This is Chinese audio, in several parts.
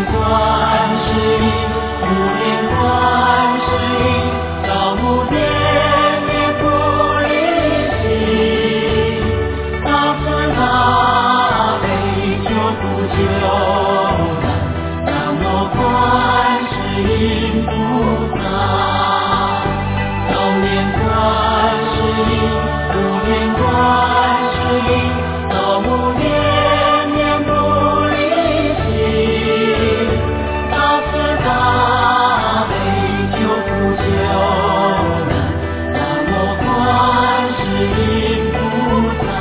观世音，无念观世音，照无念念不离心，大慈大悲救苦救难，南无观世音菩萨。照念观世音，无念观世音，照无念念不离心，大慈大悲救苦救难，南无观世音菩萨。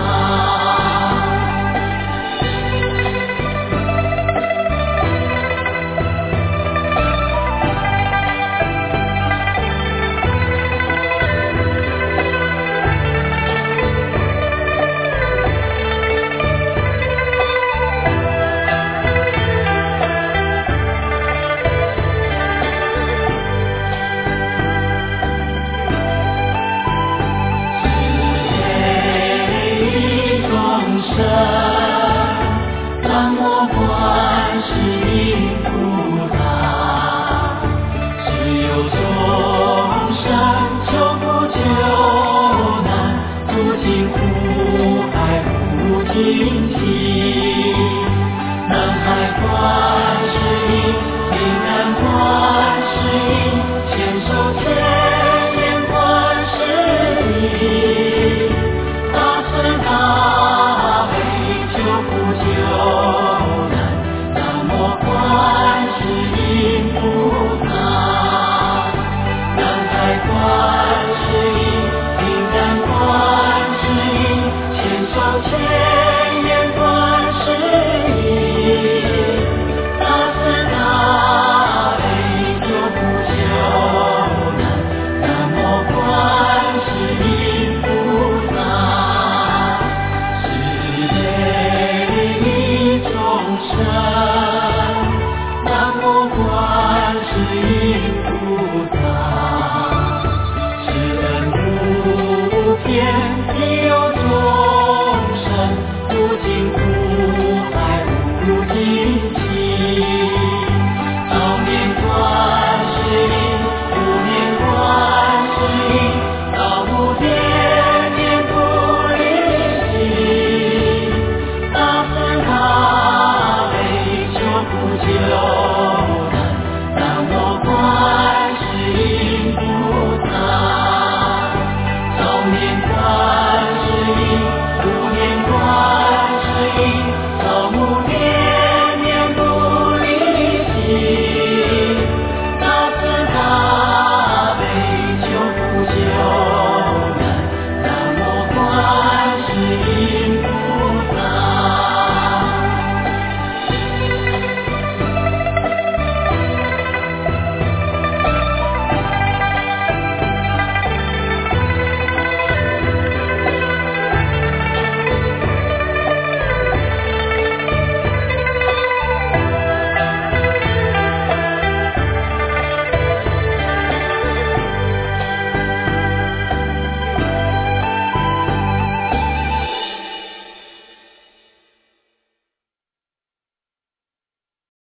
南无观世音菩萨，只有众生求苦救难，不尽苦海不尽期。南海观世音，岭南观世音，千手千眼观世音，大慈大悲救苦救难，南无观世音菩萨。南海观世音，岭南观世音，千手千眼观世音，大慈大悲救苦救难，南无观世音菩萨。世界里众生，南无观世音